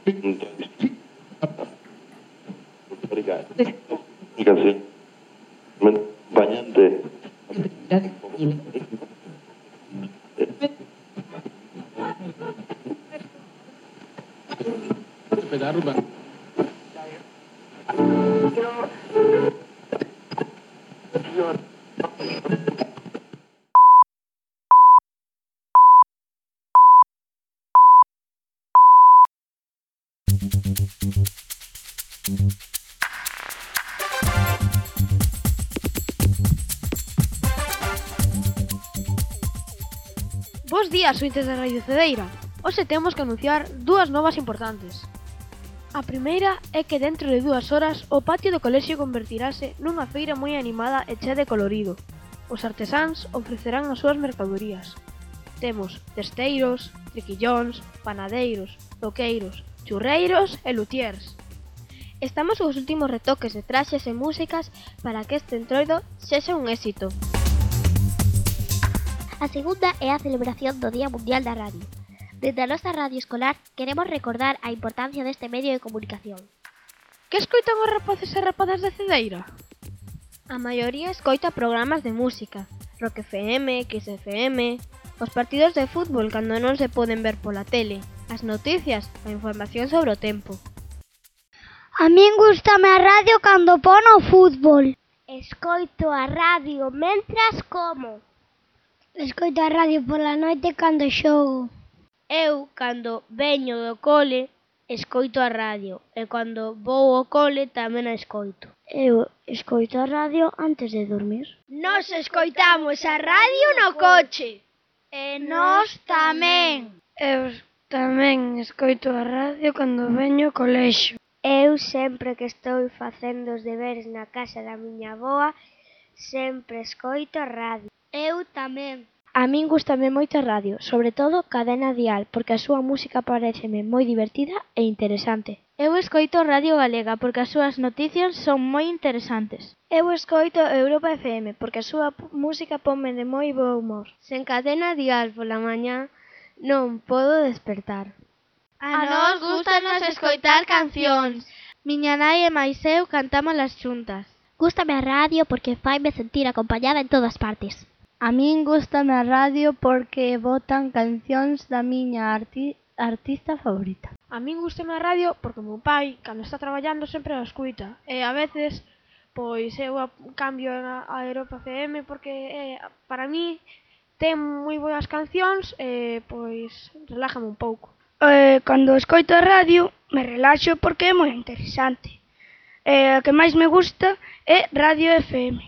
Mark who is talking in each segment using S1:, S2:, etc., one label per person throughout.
S1: Obrigado. Comunicación. Acompañante.
S2: Bos días, ointes da Radio Cedeira. Hoxe temos que anunciar dúas novas importantes. A primeira é que dentro de 2 horas o patio do colexio convertirase nunha feira moi animada e chea de colorido. Os artesáns ofrecerán as súas mercadorías. Temos cesteiros, triquillóns, panadeiros, toqueiros, churreiros e luthiers. Estamos cos últimos retoques de traxes e músicas para que este entroido sexa un éxito.
S3: A segunda é a celebración do Día Mundial da Radio. Desde a nosa radio escolar queremos recordar a importancia deste medio de comunicación.
S2: Que escoitan os rapaces e rapazas de Cedeira? A maioría escoita programas de música, Rock FM, Kiss FM, os partidos de fútbol cando non se poden ver pola tele, as noticias, a información sobre o tempo.
S4: A min gústame a radio cando pon o fútbol.
S3: Escoito a radio mentras como.
S4: Escoito a radio pola noite cando xogo.
S5: Eu, cando veño do cole, escoito a radio e cando vou ao cole tamén a escoito.
S4: Eu escoito a radio antes de dormir.
S5: Nós escoitamos a radio no coche. E nós tamén.
S4: Eu tamén escoito a radio cando veño ao colexio.
S3: Eu sempre que estou facendo os deberes na casa da miña avoa, sempre escoito a radio.
S5: Eu tamén.
S2: A min gústame moito a radio, sobre todo Cadena Dial, porque a súa música paréceme moi divertida e interesante.
S5: Eu escoito Radio Galega porque as súas noticias son moi interesantes.
S2: Eu escoito Europa FM porque a súa música ponme de moi bo humor.
S5: Sen Cadena Dial pola mañá non podo despertar. A nós gústanos escoitar cancións. Miña nai e máis eu cantámolas xuntas.
S3: Gústame a radio porque faime sentir acompañada en todas partes.
S5: A min gústame a radio porque botan cancións da miña artista favorita.
S2: A min gústame a radio porque o meu pai, cando está traballando, sempre a escuita. E a veces, pois, eu cambio a Europa FM porque para mí ten moi boas cancións e, pois, relájame un pouco.
S4: Cando escoito a radio, me relaxo porque é moi interesante. O que máis me gusta é Radio FM.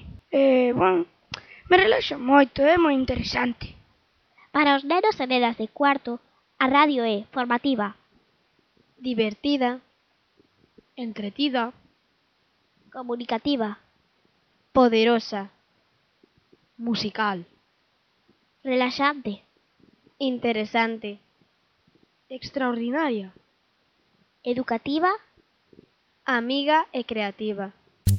S4: Me relaxo moito, é moi interesante.
S3: Para os nenos e nenas de cuarto, a radio é formativa,
S2: divertida, entretida,
S3: comunicativa,
S2: poderosa, musical,
S3: relaxante,
S2: interesante, extraordinaria,
S3: educativa,
S2: amiga e creativa.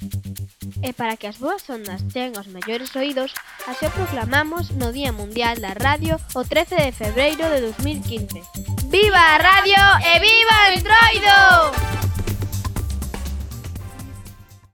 S2: E para que as boas ondas cheguen aos mellores oídos, así o proclamamos no Día Mundial da Radio o 13 de febreiro de 2015.
S5: Viva a radio e viva o Entroido!